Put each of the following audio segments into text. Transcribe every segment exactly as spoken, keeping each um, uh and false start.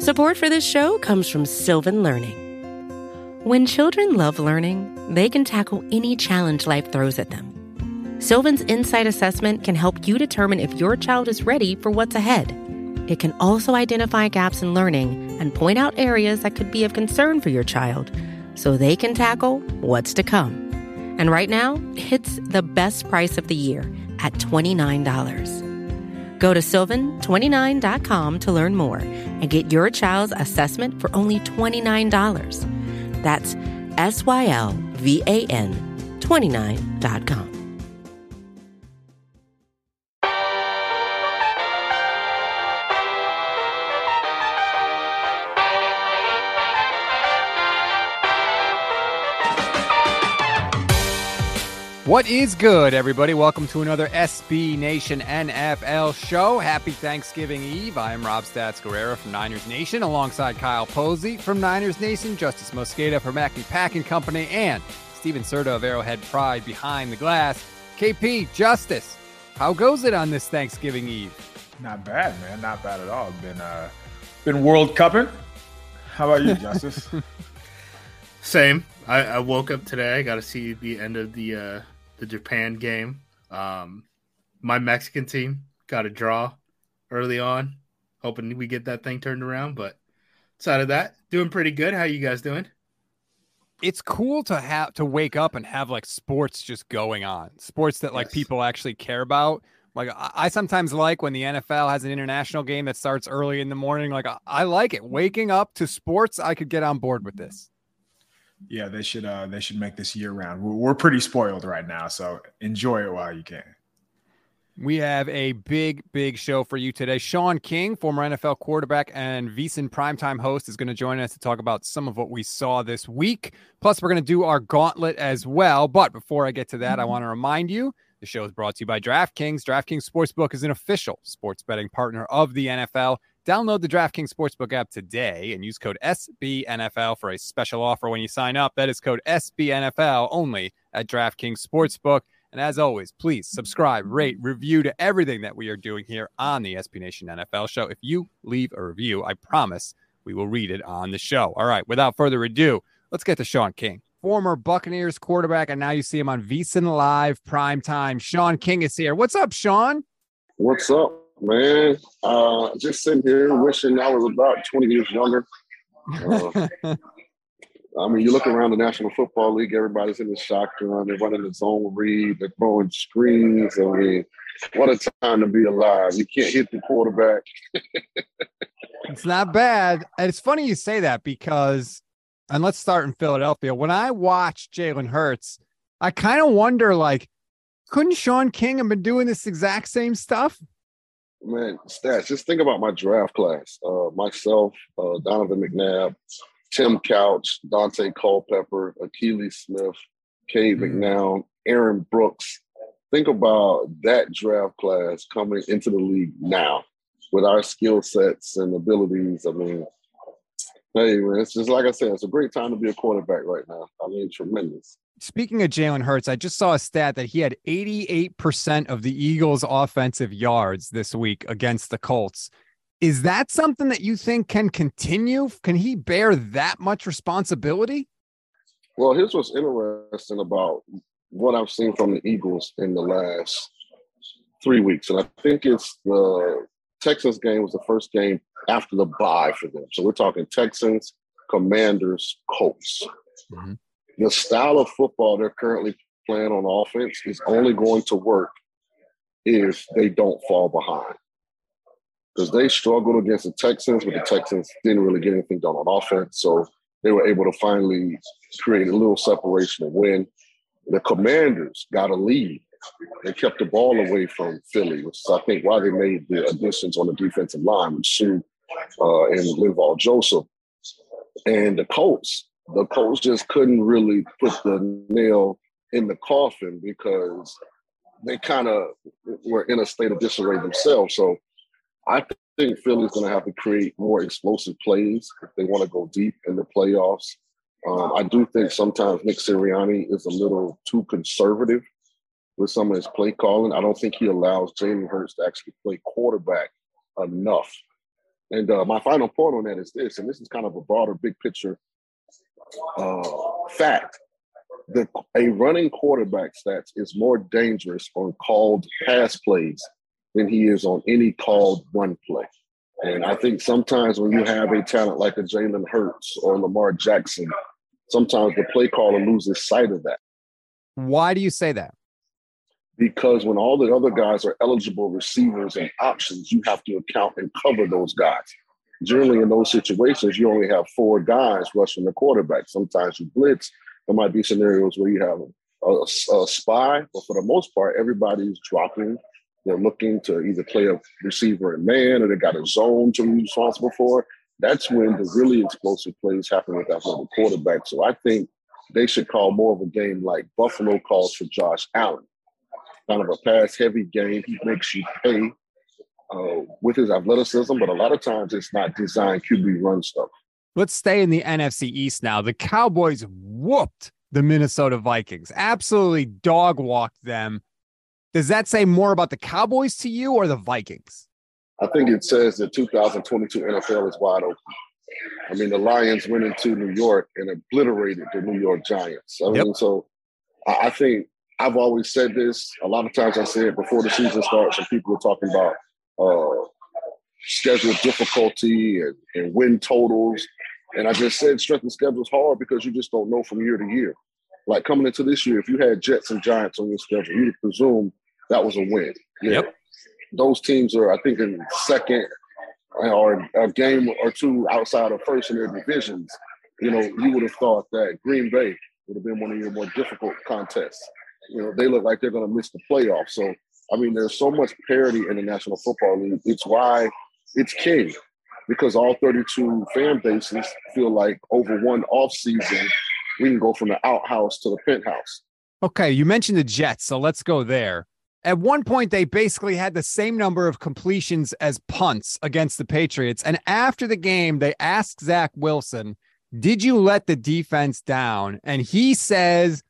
Support for this show comes from Sylvan Learning. When children love learning, they can tackle any challenge life throws at them. Sylvan's Insight Assessment can help you determine if your child is ready for what's ahead. It can also identify gaps in learning and point out areas that could be of concern for your child so they can tackle what's to come. And right now, it's the best price of the year at twenty-nine dollars. Go to sylvan twenty-nine dot com to learn more and get your child's assessment for only twenty-nine dollars. That's S Y L V A N twenty-nine dot com. What is good, everybody? Welcome to another S B Nation N F L show. Happy Thanksgiving Eve. I am Rob Stats Guerrero from Niners Nation, alongside Kyle Posey from Niners Nation, Justice Mosqueda from Acme Packing Company, and Steven Serta of Arrowhead Pride behind the glass. K P, Justice, how goes it on this Thanksgiving Eve? Not bad, man. Not bad at all. Been uh, been World Cupping. How about you, Justice? Same. I, I woke up today. I got to see the end of the uh, the Japan game. Um, my Mexican team got a draw early on, hoping we get that thing turned around. But outside of that, doing pretty good. How you guys doing? It's cool to have to wake up and have like sports just going on, sports that like Yes. people actually care about. Like I, I sometimes like when the N F L has an international game that starts early in the morning. Like I, I like it. Waking up to sports, I could get on board with this. Yeah, they should uh, they should make this year round. We're, we're pretty spoiled right now, so enjoy it while you can. We have a big, big show for you today. Sean King, former N F L quarterback and VSiN primetime host, is going to join us to talk about some of what we saw this week. Plus, we're going to do our gauntlet as well. But before I get to that, I want to remind you, the show is brought to you by DraftKings. DraftKings Sportsbook is an official sports betting partner of the N F L. Download the DraftKings Sportsbook app today and use code S B N F L for a special offer when you sign up. That is code S B N F L only at DraftKings Sportsbook. And as always, please subscribe, rate, review to everything that we are doing here on the S B Nation N F L show. If you leave a review, I promise we will read it on the show. All right, without further ado, let's get to Sean King. Former Buccaneers quarterback, and now you see him on VSiN Live primetime. Sean King is here. What's up, Sean? What's up, man? Uh, just sitting here wishing I was about twenty years younger. Uh, I mean, you look around the National Football League, everybody's in the shotgun. They're running the zone read. They're throwing screens. I mean, what a time to be alive. You can't hit the quarterback. It's not bad. And it's funny you say that because, and let's start in Philadelphia. When I watch Jalen Hurts, I kind of wonder, like, couldn't Sean King have been doing this exact same stuff? Man, stats, just think about my draft class. Uh, myself, uh, Donovan McNabb, Tim Couch, Dante Culpepper, Achilles Smith, Cade Mm. McNown, Aaron Brooks. Think about that draft class coming into the league now with our skill sets and abilities. I mean, hey, man, it's just like I said, it's a great time to be a quarterback right now. I mean, tremendous. Speaking of Jalen Hurts, I just saw a stat that he had eighty-eight percent of the Eagles' offensive yards this week against the Colts. Is that something that you think can continue? Can he bear that much responsibility? Well, here's what's interesting about what I've seen from the Eagles in the last three weeks. And I think it's the Texans game was the first game after the bye for them. So we're talking Texans, Commanders, Colts. Mm-hmm. The style of football they're currently playing on offense is only going to work if they don't fall behind. Because they struggled against the Texans, but the Texans didn't really get anything done on offense. So they were able to finally create a little separation and win. The Commanders got a lead. They kept the ball away from Philly, which is, I think, why they made the additions on the defensive line with Sue uh, and Linval Joseph. And the Colts, the Colts just couldn't really put the nail in the coffin because they kind of were in a state of disarray themselves. So I think Philly's going to have to create more explosive plays if they want to go deep in the playoffs. Um, I do think sometimes Nick Sirianni is a little too conservative with some of his play calling. I don't think he allows Jalen Hurts to actually play quarterback enough And uh, my final point on that is this, and this is kind of a broader, big picture uh, fact. The, a running quarterback stats is more dangerous on called pass plays than he is on any called run play. And I think sometimes when you have a talent like a Jalen Hurts or Lamar Jackson, sometimes the play caller loses sight of that. Why do you say that? Because when all the other guys are eligible receivers and options, you have to account and cover those guys. Generally, in those situations, you only have four guys rushing the quarterback. Sometimes you blitz. There might be scenarios where you have a, a, a spy, but for the most part, everybody's dropping. They're looking to either play a receiver and man, or they got a zone to be responsible for. That's when the really explosive plays happen with that little quarterback. So I think they should call more of a game like Buffalo calls for Josh Allen. Kind of a pass-heavy game. He makes you pay uh, with his athleticism, but a lot of times it's not designed Q B run stuff. Let's stay in the N F C East now. The Cowboys whooped the Minnesota Vikings, absolutely dog-walked them. Does that say more about the Cowboys to you or the Vikings? I think it says that two thousand twenty-two N F L is wide open. I mean, the Lions went into New York and obliterated the New York Giants. I mean, yep. so I think I've always said this. A lot of times I say it before the season starts and people are talking about uh, schedule difficulty and, and win totals. And I just said strength of schedule is hard because you just don't know from year to year. Like coming into this year, if you had Jets and Giants on your schedule, you'd presume that was a win. Yeah. Yep. Those teams are, I think, in second or a game or two outside of first in their divisions. You know, you would have thought that Green Bay would have been one of your more difficult contests. You know, they look like they're going to miss the playoffs. So, I mean, there's so much parity in the National Football League. It's why it's king, because all thirty-two fan bases feel like over one offseason, we can go from the outhouse to the penthouse. Okay, you mentioned the Jets, so let's go there. At one point, they basically had the same number of completions as punts against the Patriots. And after the game, they asked Zach Wilson, did you let the defense down? And he says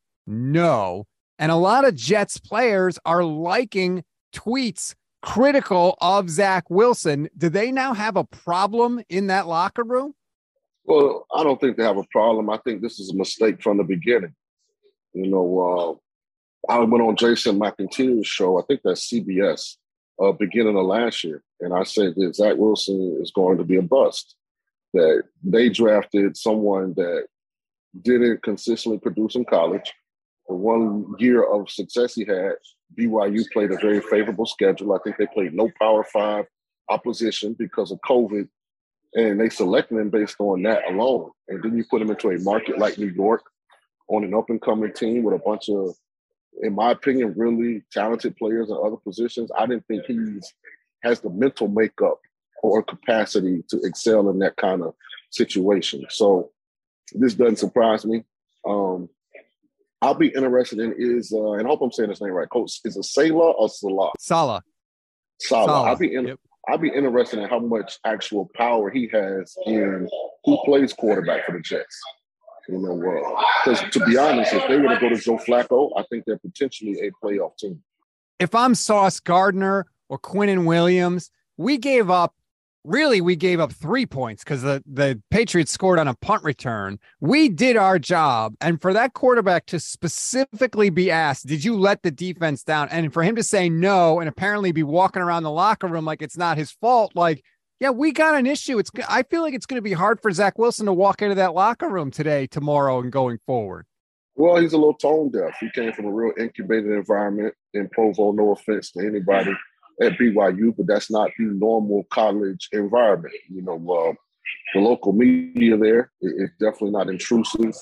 no. And a lot of Jets players are liking tweets critical of Zach Wilson. Do they now have a problem in that locker room? Well, I don't think they have a problem. I think this is a mistake from the beginning. You know, uh, I went on Jason McIntyre's show, I think that's C B S, uh, beginning of last year. And I said that Zach Wilson is going to be a bust, that they drafted someone that didn't consistently produce in college. The one year of success he had, B Y U played a very favorable schedule. I think they played no Power Five opposition because of COVID, and they selected him based on that alone. And then you put him into a market like New York on an up-and-coming team with a bunch of, in my opinion, really talented players in other positions. I didn't think he has the mental makeup or capacity to excel in that kind of situation. So this doesn't surprise me. Um, I'll be interested in is, uh, and I hope I'm saying his name right, Coach, is it Salah or Salah? Salah. Salah. Salah. I'll be in, yep. I'll be interested in how much actual power he has in who plays quarterback for the Jets. You know, because uh, to be honest, if they were to go to Joe Flacco, I think they're potentially a playoff team. If I'm Sauce Gardner or Quinnen Williams, we gave up, really, we gave up three points because the, the Patriots scored on a punt return. We did our job. And for that quarterback to specifically be asked, did you let the defense down? And for him to say no and apparently be walking around the locker room like it's not his fault, like, yeah, we got an issue. It's. I feel like it's going to be hard for Zach Wilson to walk into that locker room today, tomorrow, and going forward. Well, he's a little tone deaf. He came from a real incubated environment in Provo. No offense to anybody at B Y U, but that's not the normal college environment. You know, uh, the local media there is definitely not intrusive.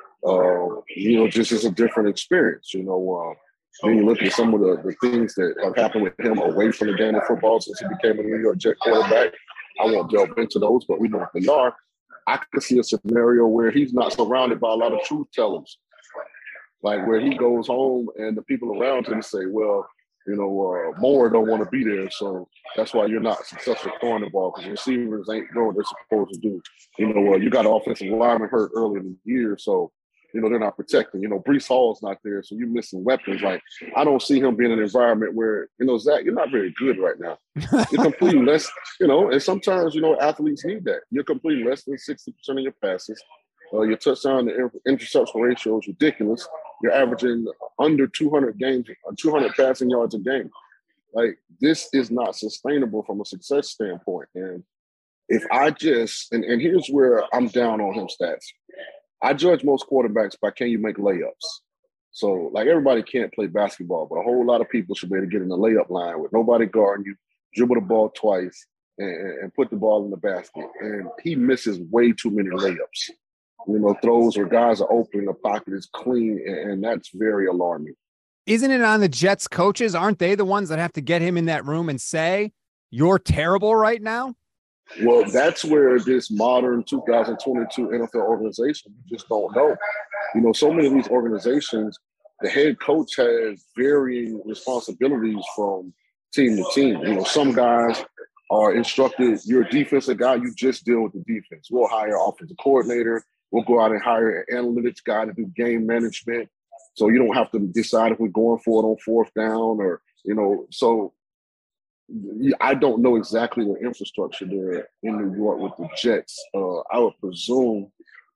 Uh, you know, just is a different experience. You know, uh, when you look at some of the, the things that have happened with him away from the game of football since he became a New York Jet quarterback, I won't delve into those, but we know what they are. I could see a scenario where he's not surrounded by a lot of truth tellers, like where he goes home and the people around him say, well, you know, uh, Moore don't want to be there, so that's why you're not successful throwing the ball, because receivers ain't doing what they're supposed to do. You know, uh, you got an offensive lineman hurt early in the year, so you know, they're not protecting. You know, Breece Hall's not there, so you're missing weapons. Like, I don't see him being in an environment where, you know, Zach, you're not very good right now. You're completing less, you know, and sometimes, you know, athletes need that. You're completing less than sixty percent of your passes. Uh, your touchdown to interception ratio is ridiculous. You're averaging under two hundred games, two hundred passing yards a game. Like, this is not sustainable from a success standpoint. And if I just, and, and here's where I'm down on him stats. I judge most quarterbacks by can you make layups. So, like, everybody can't play basketball, but a whole lot of people should be able to get in the layup line with nobody guarding you, dribble the ball twice, and, and put the ball in the basket. And he misses way too many layups. You know, throws where guys are open, the pocket is clean, and, and that's very alarming. Isn't it on the Jets coaches? Aren't they the ones that have to get him in that room and say, you're terrible right now? Well, that's where this modern two thousand twenty-two N F L organization, you just don't know. You know, so many of these organizations, the head coach has varying responsibilities from team to team. You know, some guys are instructed, you're a defensive guy, you just deal with the defense. We'll hire an offensive coordinator. We'll go out and hire an analytics guy to do game management. So you don't have to decide if we're going for it on fourth down or, you know, so I don't know exactly the infrastructure there in New York with the Jets. Uh, I would presume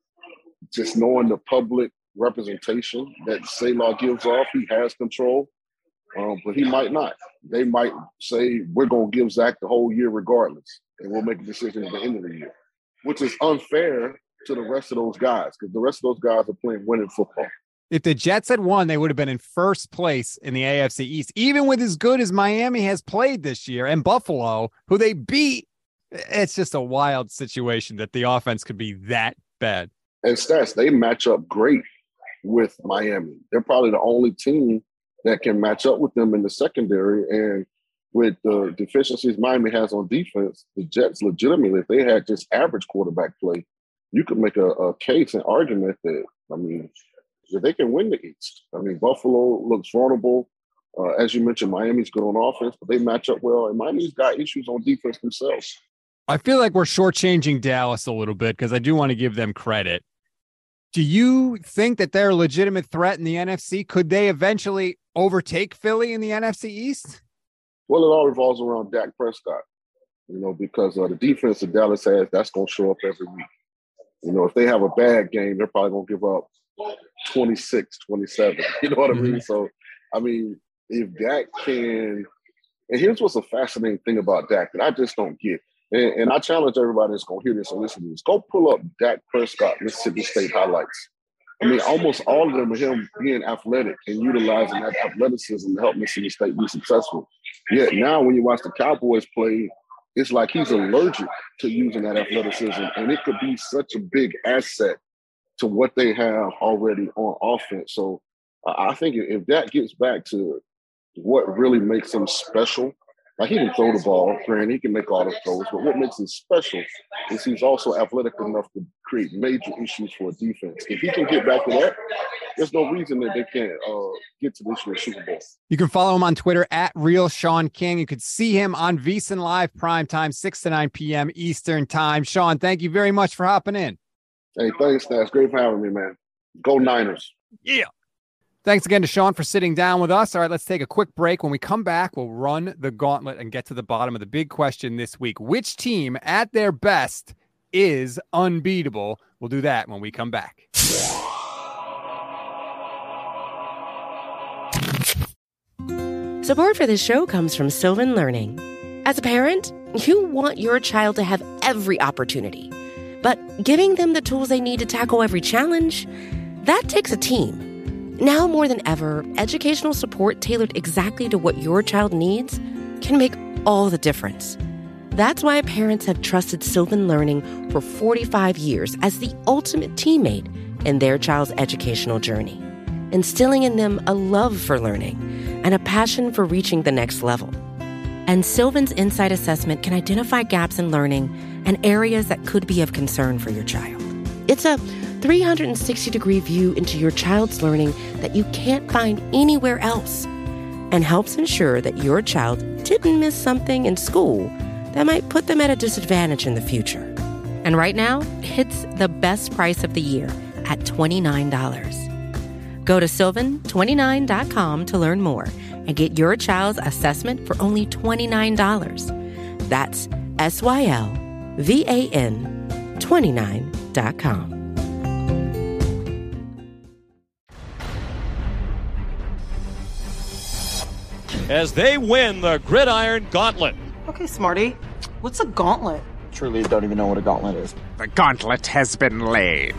just knowing the public representation that Saleh gives off, he has control, um, but he might not. They might say, we're going to give Zach the whole year regardless, and we'll make a decision at the end of the year, which is unfair to the rest of those guys because the rest of those guys are playing winning football. If the Jets had won, they would have been in first place in the A F C East, even with as good as Miami has played this year and Buffalo, who they beat. It's just a wild situation that the offense could be that bad. And stats, they match up great with Miami. They're probably the only team that can match up with them in the secondary. And with the deficiencies Miami has on defense, the Jets legitimately, if they had just average quarterback play, you could make a, a case and argument that, I mean, they can win the East. I mean, Buffalo looks vulnerable. Uh, as you mentioned, Miami's good on offense, but they match up well. And Miami's got issues on defense themselves. I feel like we're shortchanging Dallas a little bit because I do want to give them credit. Do you think that they're a legitimate threat in the N F C? Could they eventually overtake Philly in the N F C East? Well, it all revolves around Dak Prescott, you know, because uh, the defense that Dallas has, that's going to show up every week. You know, if they have a bad game, they're probably going to give up twenty-six, twenty-seven. You know what I mean? Mm-hmm. So, I mean, if Dak can – and here's what's a fascinating thing about Dak that I just don't get. And, and I challenge everybody that's going to hear this and listen to this. Go pull up Dak Prescott, Mississippi State highlights. I mean, almost all of them are him being athletic and utilizing that athleticism to help Mississippi State be successful. Yet now when you watch the Cowboys play, it's like he's allergic to using that athleticism. And it could be such a big asset to what they have already on offense. So uh, I think if that gets back to what really makes him special, like he can throw the ball, granted, he can make all the throws, but what makes him special is he's also athletic enough to create major issues for a defense. If he can get back to that, there's no reason that they can't uh, get to this year's Super Bowl. You can follow him on Twitter at Real Sean King. You could see him on VSiN Live primetime, six to nine p.m. Eastern time. Sean, thank you very much for hopping in. Hey, thanks, Stas. Great for having me, man. Go Niners. Yeah. Thanks again to Sean for sitting down with us. All right, let's take a quick break. When we come back, we'll run the gauntlet and get to the bottom of the big question this week. Which team at their best is unbeatable? We'll do that when we come back. Support for this show comes from Sylvan Learning. As a parent, you want your child to have every opportunity, but giving them the tools they need to tackle every challenge, that takes a team. Now more than ever, educational support tailored exactly to what your child needs can make all the difference. That's why parents have trusted Sylvan Learning for forty-five years as the ultimate teammate in their child's educational journey, instilling in them a love for learning and a passion for reaching the next level. And Sylvan's Insight Assessment can identify gaps in learning and areas that could be of concern for your child. It's a three hundred sixty degree view into your child's learning that you can't find anywhere else, and helps ensure that your child didn't miss something in school that might put them at a disadvantage in the future. And right now, it's the best price of the year at twenty-nine dollars. Go to sylvan twenty-nine dot com to learn more and get your child's assessment for only twenty-nine dollars. That's S Y L V A N twenty-nine dot com. As they win the Gridiron Gauntlet. Okay, Smarty, what's a gauntlet? Truly don't even know what a gauntlet is. The gauntlet has been laid.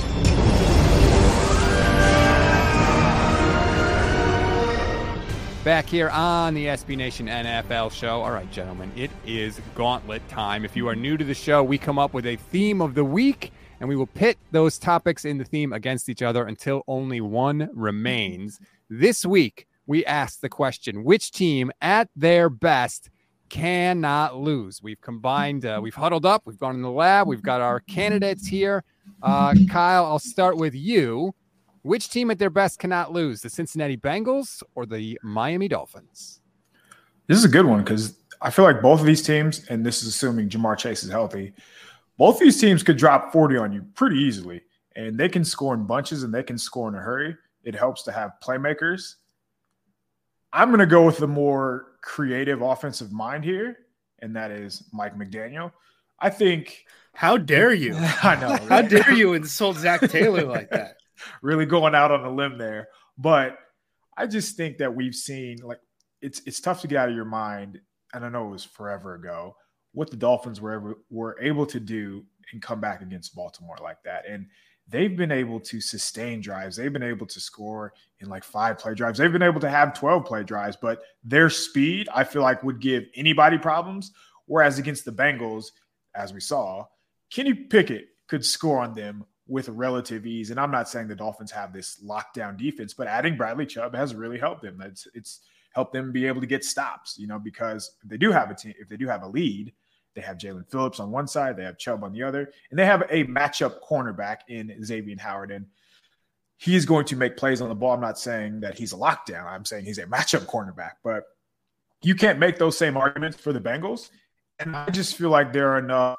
Back here on the S B Nation N F L show. All right, gentlemen, it is gauntlet time. If you are new to the show, we come up with a theme of the week, and we will pit those topics in the theme against each other until only one remains. This week, we asked the question, which team at their best cannot lose? We've combined, uh, we've huddled up, we've gone in the lab, we've got our candidates here. Uh, Kyle, I'll start with you. Which team at their best cannot lose, the Cincinnati Bengals or the Miami Dolphins? This is a good one because I feel like both of these teams, and this is assuming Jamar Chase is healthy, both of these teams could drop forty on you pretty easily, and they can score in bunches and they can score in a hurry. It helps to have playmakers. I'm going to go with the more creative offensive mind here, and that is Mike McDaniel. I think – How dare you? I know. Right? How dare you insult Zach Taylor like that? Really going out on a limb there. But I just think that we've seen, like, it's it's tough to get out of your mind, and I know it was forever ago, what the Dolphins were ever, were able to do and come back against Baltimore like that. And they've been able to sustain drives. They've been able to score in like five play drives. They've been able to have twelve play drives, but their speed, I feel like, would give anybody problems. Whereas against the Bengals, as we saw, Kenny Pickett could score on them with relative ease. And I'm not saying the Dolphins have this lockdown defense, but adding Bradley Chubb has really helped them. It's, it's helped them be able to get stops, you know, because if they do have a team, if they do have a lead, they have Jalen Phillips on one side, they have Chubb on the other, and they have a matchup cornerback in Xavier Howard. And he's going to make plays on the ball. I'm not saying that he's a lockdown. I'm saying he's a matchup cornerback, but you can't make those same arguments for the Bengals. And I just feel like there are enough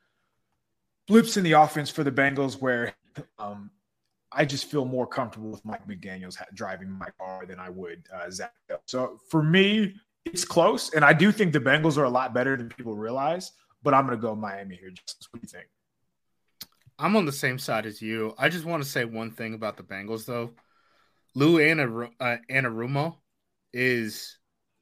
blips in the offense for the Bengals where um, I just feel more comfortable with Mike McDaniels driving my car than I would uh, Zach. So for me, it's close, and I do think the Bengals are a lot better than people realize, but I'm going to go Miami here. Just what do you think? I'm on the same side as you. I just want to say one thing about the Bengals, though. Lou Anaru- uh, Anarumo is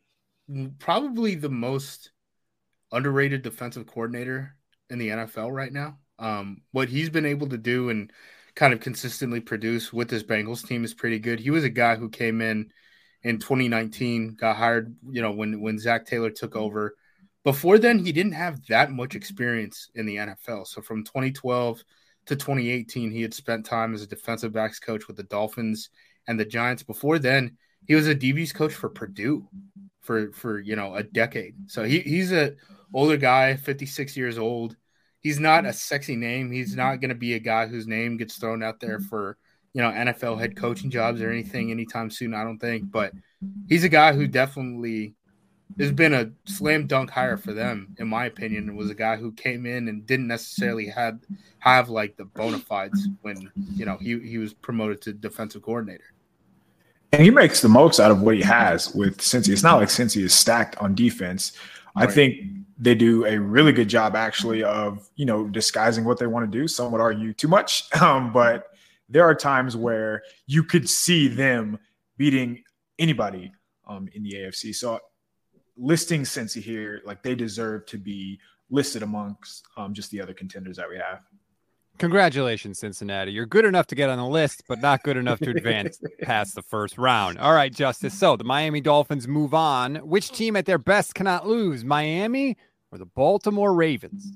probably the most underrated defensive coordinator in the N F L right now. Um, what he's been able to do and kind of consistently produce with this Bengals team is pretty good. He was a guy who came in in twenty nineteen, got hired, you know, when, when Zach Taylor took over. Before then, he didn't have that much experience in the N F L. So from twenty twelve to twenty eighteen, he had spent time as a defensive backs coach with the Dolphins and the Giants. Before then, he was a D B's coach for Purdue for, for you know, a decade. So he, he's an older guy, fifty-six years old. He's not a sexy name. He's not going to be a guy whose name gets thrown out there for, you know, N F L head coaching jobs or anything anytime soon, I don't think. But he's a guy who definitely has been a slam dunk hire for them, in my opinion, and was a guy who came in and didn't necessarily have, have like, the bona fides when, you know, he, he was promoted to defensive coordinator. And he makes the most out of what he has with Cincy. It's not like Cincy is stacked on defense. I right. think they do a really good job, actually, of, you know, disguising what they want to do. Some would argue too much, um, but there are times where you could see them beating anybody um, in the A F C. So listing Cincy here, like, they deserve to be listed amongst um, just the other contenders that we have. Congratulations, Cincinnati. You're good enough to get on the list, but not good enough to advance past the first round. All right, Justice. So the Miami Dolphins move on. Which team at their best cannot lose, Miami or the Baltimore Ravens?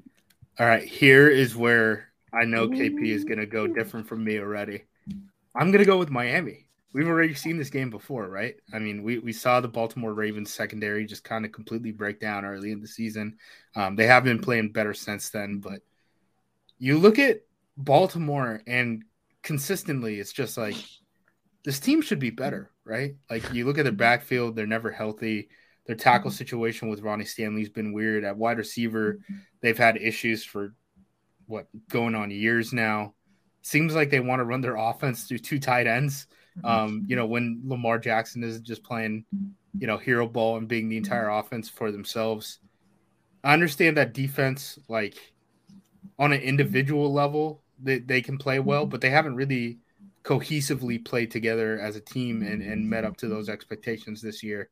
All right, here is where I know K P is going to go different from me already. I'm going to go with Miami. We've already seen this game before, right? I mean, we, we saw the Baltimore Ravens secondary just kind of completely break down early in the season. Um, they have been playing better since then, but you look at Baltimore and consistently it's just like this team should be better, right? Like you look at their backfield, they're never healthy. Their tackle situation with Ronnie Stanley's been weird. At wide receiver, they've had issues for what going on years now. seems like they want to run their offense through two tight ends. Um, you know, when Lamar Jackson is just playing, you know, hero ball and being the entire offense for themselves. I understand that defense, like on an individual level, they, they can play well, but they haven't really cohesively played together as a team and, and met up to those expectations this year.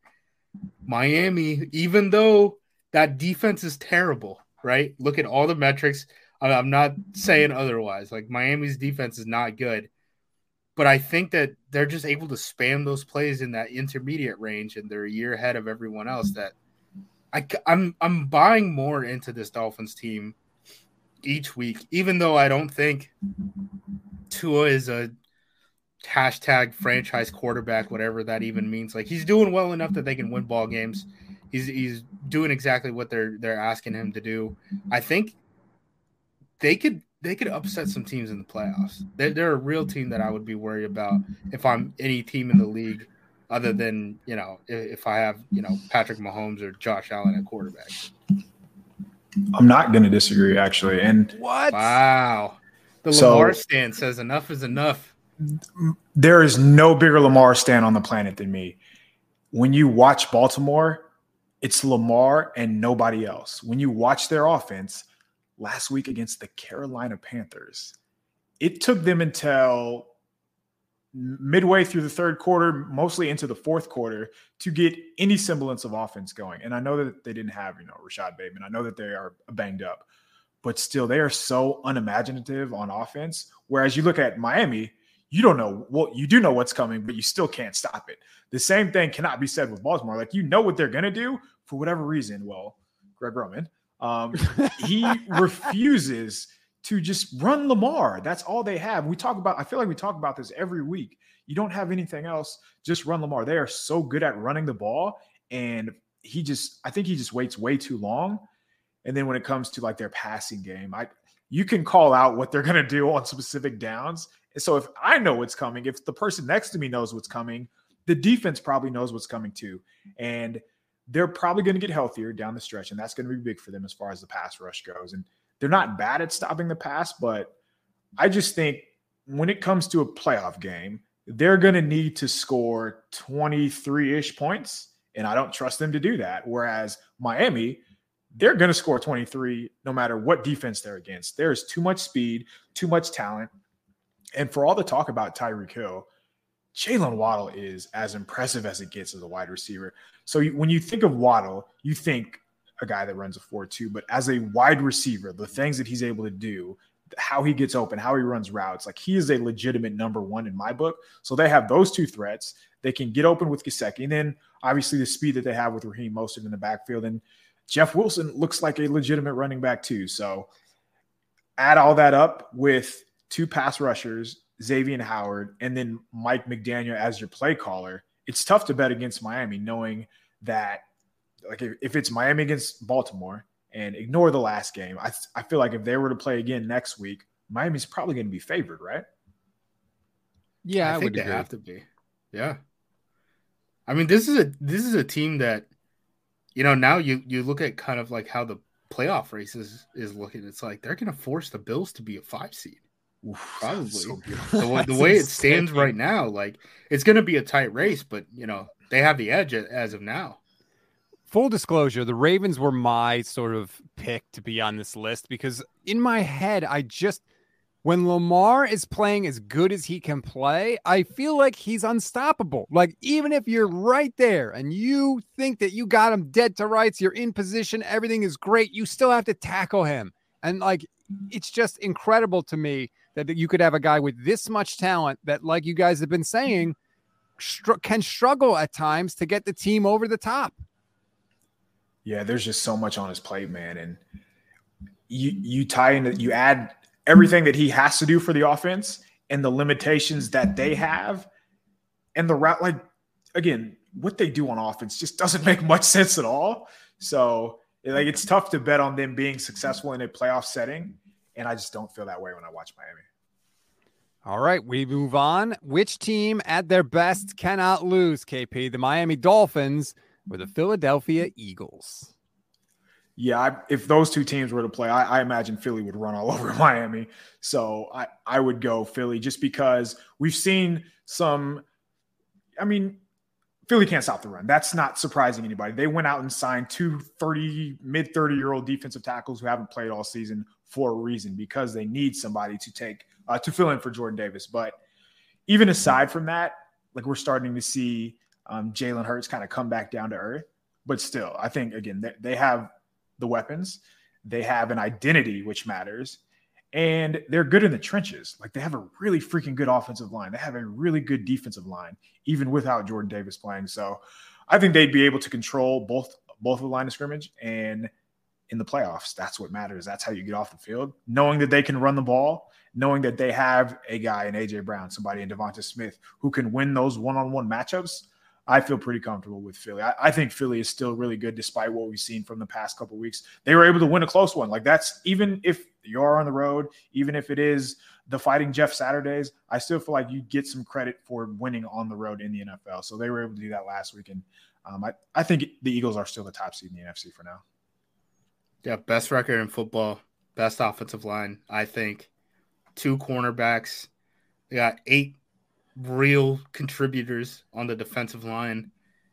Miami, even though that defense is terrible, right? Look at all the metrics. I'm not saying otherwise. Like, Miami's defense is not good, but I think that they're just able to spam those plays in that intermediate range, and they're a year ahead of everyone else. That I, I'm I'm buying more into this Dolphins team each week, even though I don't think Tua is a hashtag franchise quarterback, whatever that even means. Like, he's doing well enough that they can win ball games. He's he's doing exactly what they're they're asking him to do. I think they could they could upset some teams in the playoffs. They're, they're a real team that I would be worried about if I'm any team in the league, other than, you know, if, if I have, you know, Patrick Mahomes or Josh Allen at quarterback. I'm not going to disagree, actually. And what? Wow, the so, Lamar stand says enough is enough. There is no bigger Lamar stand on the planet than me. When you watch Baltimore, it's Lamar and nobody else. When you watch their offense last week against the Carolina Panthers, it took them until midway through the third quarter, mostly into the fourth quarter, to get any semblance of offense going. And I know that they didn't have, you know, Rashad Bateman. I know that they are banged up, but still they are so unimaginative on offense. Whereas you look at Miami, you don't know, well, you do know what's coming, but you still can't stop it. The same thing cannot be said with Baltimore. Like, you know what they're going to do for whatever reason. Well, Greg Roman, um, he refuses to just run Lamar. That's all they have. We talk about, I feel like we talk about this every week. You don't have anything else. Just run Lamar. They are so good at running the ball. And he just, I think he just waits way too long. And then when it comes to like their passing game, I, you can call out what they're going to do on specific downs. And so if I know what's coming, if the person next to me knows what's coming, the defense probably knows what's coming too. And they're probably going to get healthier down the stretch. And that's going to be big for them as far as the pass rush goes. And they're not bad at stopping the pass, but I just think when it comes to a playoff game, they're going to need to score twenty-three-ish points, and I don't trust them to do that. Whereas Miami, they're going to score twenty-three no matter what defense they're against. There's too much speed, too much talent. And for all the talk about Tyreek Hill, Jalen Waddle is as impressive as it gets as a wide receiver. So when you think of Waddle, you think a guy that runs a four two, but as a wide receiver, the things that he's able to do, how he gets open, how he runs routes, like he is a legitimate number one in my book. So they have those two threats. They can get open with Gesicki. And then obviously the speed that they have with Raheem Mostert in the backfield. And Jeff Wilson looks like a legitimate running back too. So add all that up with two pass rushers, Xavier Howard, and then Mike McDaniel as your play caller. It's tough to bet against Miami knowing that, like, if, if it's Miami against Baltimore and ignore the last game, I, I feel like if they were to play again next week, Miami's probably going to be favored, right? Yeah, I, I think would they agree. have to be. Yeah. I mean, this is a this is a team that, you know, now you you look at kind of like how the playoff race is, is looking. It's like they're going to force the Bills to be a five seed. Oof, probably so the, way, the way it stands right now, like it's going to be a tight race, but you know they have the edge as of now. Full disclosure, the Ravens were my sort of pick to be on this list because in my head, I just, when Lamar is playing as good as he can play, I feel like he's unstoppable. Like, even if you're right there and you think that you got him dead to rights, you're in position, everything is great, you still have to tackle him. And like, it's just incredible to me that you could have a guy with this much talent that, like you guys have been saying, str- can struggle at times to get the team over the top. Yeah, there's just so much on his plate, man. And you you tie in, you add everything that he has to do for the offense and the limitations that they have and the route, like, again, what they do on offense just doesn't make much sense at all. So like, it's tough to bet on them being successful in a playoff setting. And I just don't feel that way when I watch Miami. All right, we move on. Which team at their best cannot lose, K P? The Miami Dolphins or the Philadelphia Eagles? Yeah, I, if those two teams were to play, I, I imagine Philly would run all over Miami. So I, I would go Philly just because we've seen some – I mean, Philly can't stop the run. That's not surprising anybody. They went out and signed two thirty, mid thirty-year-old defensive tackles who haven't played all season for a reason because they need somebody to take uh, – to fill in for Jordan Davis. But even aside from that, like we're starting to see um, Jalen Hurts kind of come back down to earth. But still, I think, again, they, they have – the weapons, they have an identity, which matters, and they're good in the trenches. Like they have a really freaking good offensive line. They have a really good defensive line, even without Jordan Davis playing. So I think they'd be able to control both, both of the line of scrimmage, and in the playoffs, that's what matters. That's how you get off the field, knowing that they can run the ball, knowing that they have a guy in A J Brown, somebody in Devonta Smith who can win those one-on-one matchups. I feel pretty comfortable with Philly. I, I think Philly is still really good despite what we've seen from the past couple of weeks. They were able to win a close one. Like that's even if you're on the road, even if it is the Fighting Jeff Saturdays, I still feel like you get some credit for winning on the road in the N F L. So they were able to do that last week. And um, I, I think the Eagles are still the top seed in the N F C for now. Yeah, best record in football, best offensive line, I think. Two cornerbacks. They got eight real contributors on the defensive line.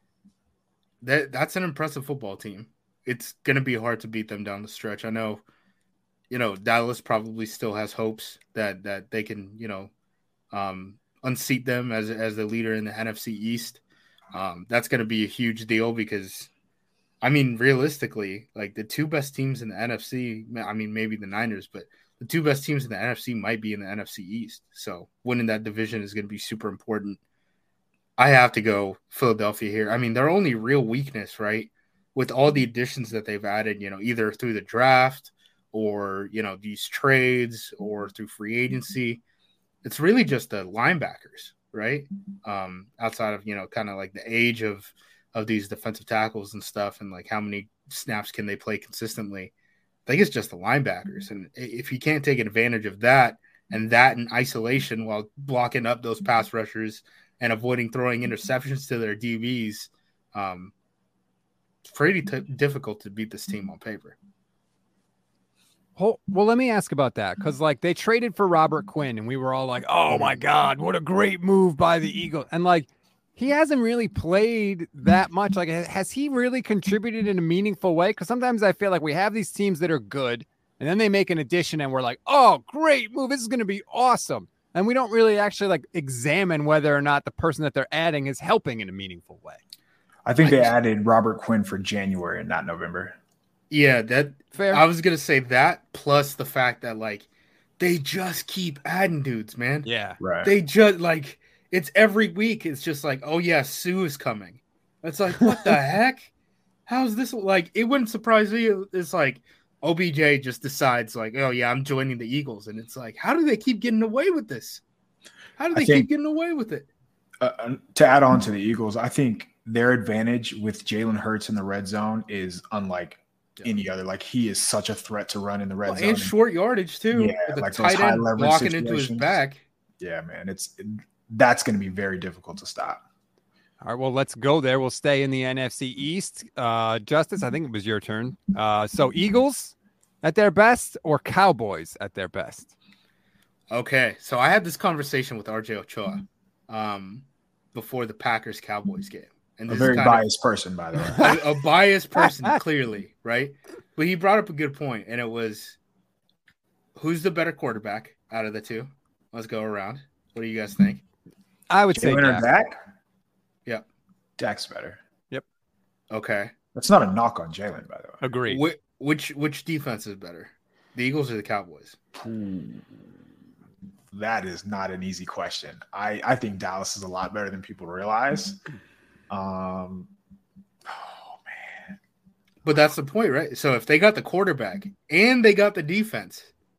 That that's an impressive football team. It's going to be hard to beat them down the stretch. I know, you know, Dallas probably still has hopes that that they can, you know, um, unseat them as as the leader in the N F C East. Um, that's going to be a huge deal because, I mean, realistically, like the two best teams in the N F C, I mean, maybe the Niners, but the two best teams in the N F C might be in the N F C East. So winning that division is going to be super important. I have to go Philadelphia here. I mean, their only real weakness, right, with all the additions that they've added, you know, either through the draft or, you know, these trades or through free agency, it's really just the linebackers, right? Um, outside of, you know, kind of like the age of, of these defensive tackles and stuff and like how many snaps can they play consistently. I think it's just the linebackers. And if you can't take advantage of that and that in isolation while blocking up those pass rushers and avoiding throwing interceptions to their D Bs, um, it's pretty t- difficult to beat this team on paper. Well, well, let me ask about that because, like, they traded for Robert Quinn, and we were all like, "Oh my God, what a great move by the Eagles!" And like, he hasn't really played that much. Like, has he really contributed in a meaningful way? Because sometimes I feel like we have these teams that are good, and then they make an addition, and we're like, "Oh, great move! This is going to be awesome." And we don't really actually like examine whether or not the person that they're adding is helping in a meaningful way. I think they added Robert Quinn for January and not November. Yeah, that fair. I was gonna say that plus the fact that like they just keep adding dudes, man. Yeah, right. They just like it's every week. It's just like, oh yeah, Sue is coming. It's like, what the heck? How's this? Like, it wouldn't surprise me. It's like O B J just decides like, oh yeah, I'm joining the Eagles, and it's like, how do they keep getting away with this? How do they think, keep getting away with it? Uh, to add on to the Eagles, I think their advantage with Jalen Hurts in the red zone is unlike yeah. any other. Like, he is such a threat to run in the red well, zone. And short yardage, too. Yeah, with the like tight end walking into his back. Yeah, man. It's it, that's going to be very difficult to stop. All right, well, let's go there. We'll stay in the N F C East. Uh, Justice, I think it was your turn. Uh, so Eagles at their best or Cowboys at their best? Okay, so I had this conversation with R J Ochoa um, before the Packers-Cowboys game. And a very biased of, person, by the way. A, a biased person, clearly, right? But he brought up a good point, and it was, who's the better quarterback out of the two? Let's go around. What do you guys think? I would say Dak. Dak? Yep. Dak's better. Yep. Okay. That's not a knock on Jalen, by the way. Agreed. Which, which which defense is better? The Eagles or the Cowboys? Ooh, that is not an easy question. I, I think Dallas is a lot better than people realize. Um, oh, man. But that's the point, right? So if they got the quarterback and they got the defense,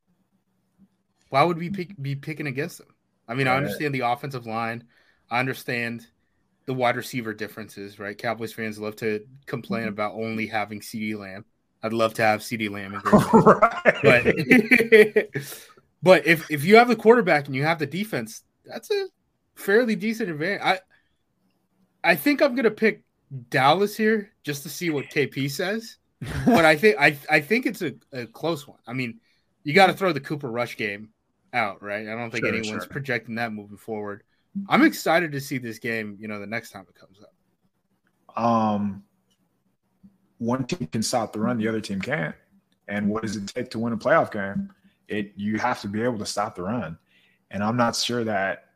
why would we pick, be picking against them? I mean, right. I understand the offensive line. I understand the wide receiver differences, right? Cowboys fans love to complain about only having CeeDee Lamb. I'd love to have CeeDee Lamb in Green Bay. Right. But, but if, if you have the quarterback and you have the defense, that's a fairly decent advantage. I I think I'm going to pick Dallas here just to see what K P says. but I think I I think it's a, a close one. I mean, you got to throw the Cooper Rush game out, right? I don't think sure, anyone's sure. projecting that moving forward. I'm excited to see this game, you know, the next time it comes up. Um, one team can stop the run, the other team can't. And what does it take to win a playoff game? It you have to be able to stop the run. And I'm not sure that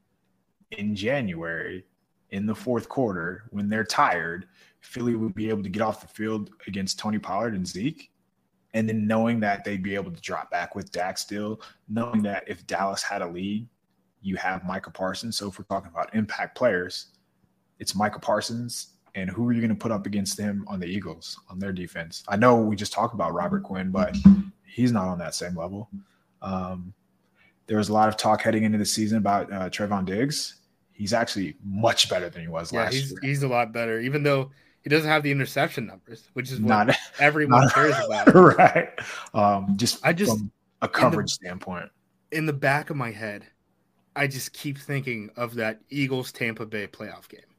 in January, in the fourth quarter, when they're tired, Philly would be able to get off the field against Tony Pollard and Zeke. And then knowing that they'd be able to drop back with Dak still, knowing that if Dallas had a lead, you have Micah Parsons. So if we're talking about impact players, it's Micah Parsons. And who are you going to put up against him on the Eagles, on their defense? I know we just talked about Robert Quinn, but he's not on that same level. Um, there was a lot of talk heading into the season about uh, Trevon Diggs. He's actually much better than he was yeah, last he's, year. He's a lot better, even though he doesn't have the interception numbers, which is what not, everyone not, cares about. Right. Um, just, I just from a coverage in the, standpoint. In the back of my head, I just keep thinking of that Eagles-Tampa Bay playoff game.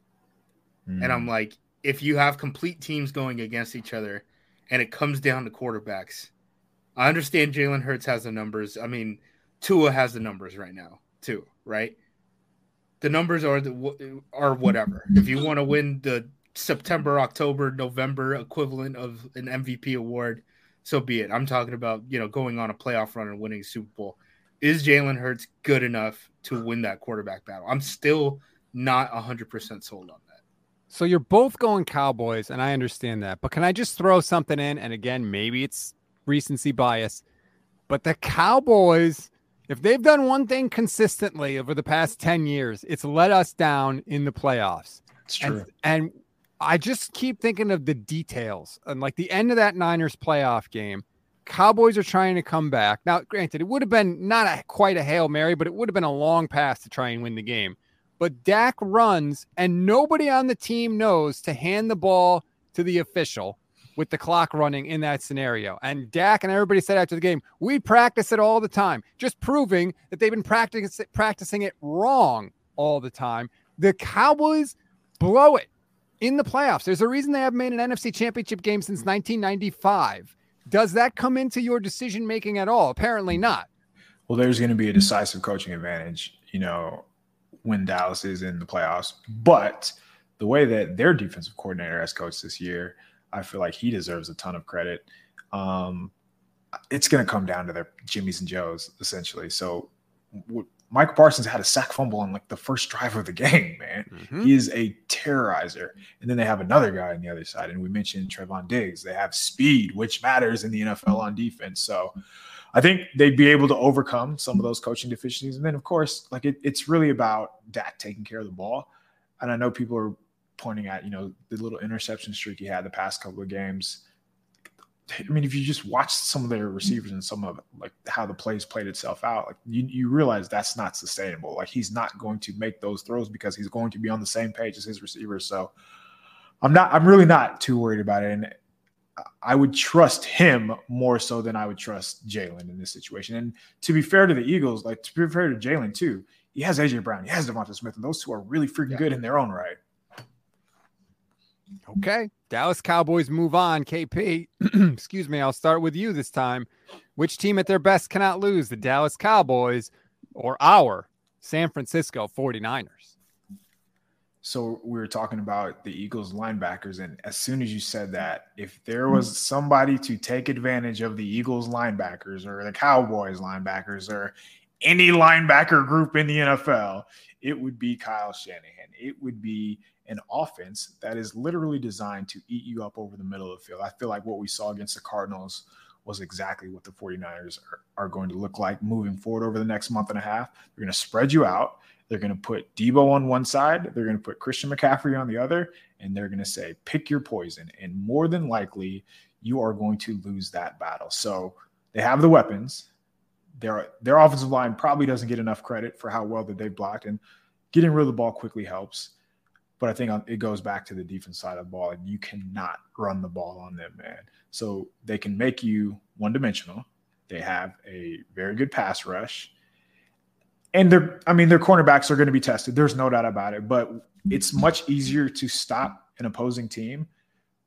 Mm. And I'm like, if you have complete teams going against each other and it comes down to quarterbacks, I understand Jalen Hurts has the numbers. I mean, Tua has the numbers right now too, right? The numbers are the, are whatever. If you want to win the September, October, November equivalent of an M V P award, so be it. I'm talking about, you know, going on a playoff run and winning a Super Bowl. Is Jalen Hurts good enough to win that quarterback battle? I'm still not one hundred percent sold on that. So you're both going Cowboys, and I understand that. But can I just throw something in? And again, maybe it's recency bias. But the Cowboys, if they've done one thing consistently over the past ten years, it's let us down in the playoffs. It's true. And, and I just keep thinking of the details. And like the end of that Niners playoff game, Cowboys are trying to come back. Now, granted, it would have been not a, quite a Hail Mary, but it would have been a long pass to try and win the game. But Dak runs, and nobody on the team knows to hand the ball to the official with the clock running in that scenario. And Dak and everybody said after the game, we practice it all the time, just proving that they've been practice, practicing it wrong all the time. The Cowboys blow it in the playoffs. There's a reason they haven't made an N F C championship game since nineteen ninety-five. Does that come into your decision-making at all? Apparently not. Well, there's going to be a decisive coaching advantage, you know, when Dallas is in the playoffs. But the way that their defensive coordinator has coached this year, I feel like he deserves a ton of credit. Um, it's going to come down to their Jimmys and Joes, essentially. So w- Michael Parsons had a sack fumble on like the first drive of the game, man. Mm-hmm. He is a terrorizer. And then they have another guy on the other side. And we mentioned Trevon Diggs. They have speed, which matters in the N F L on defense. So I think they'd be able to overcome some of those coaching deficiencies. And then, of course, like it, it's really about Dak taking care of the ball. And I know people are pointing at, you know, the little interception streak he had the past couple of games. I mean, if you just watch some of their receivers and some of like how the plays played itself out, like you, you realize that's not sustainable. Like he's not going to make those throws because he's going to be on the same page as his receivers. So I'm not, I'm really not too worried about it. And I would trust him more so than I would trust Jalen in this situation. And to be fair to the Eagles, like to be fair to Jalen too, he has A J Brown, he has Devonta Smith, and those two are really freaking yeah. good in their own right. Okay. Dallas Cowboys move on. K P, excuse me, I'll start with you this time. Which team at their best cannot lose, the Dallas Cowboys or our San Francisco forty-niners? So we were talking about the Eagles linebackers, and as soon as you said that, if there was somebody to take advantage of the Eagles linebackers or the Cowboys linebackers or any linebacker group in the N F L, it would be Kyle Shanahan. It would be an offense that is literally designed to eat you up over the middle of the field. I feel like what we saw against the Cardinals was exactly what the forty-niners are, are going to look like moving forward over the next month and a half. They're going to spread you out. They're going to put Debo on one side. They're going to put Christian McCaffrey on the other, and they're going to say, pick your poison. And more than likely, you are going to lose that battle. So they have the weapons. Their, their offensive line probably doesn't get enough credit for how well that they've blocked, and getting rid of the ball quickly helps. But I think it goes back to the defense side of the ball, and you cannot run the ball on them, man. So they can make you one-dimensional. They have a very good pass rush. And they're, I mean, their cornerbacks are going to be tested. There's no doubt about it. But it's much easier to stop an opposing team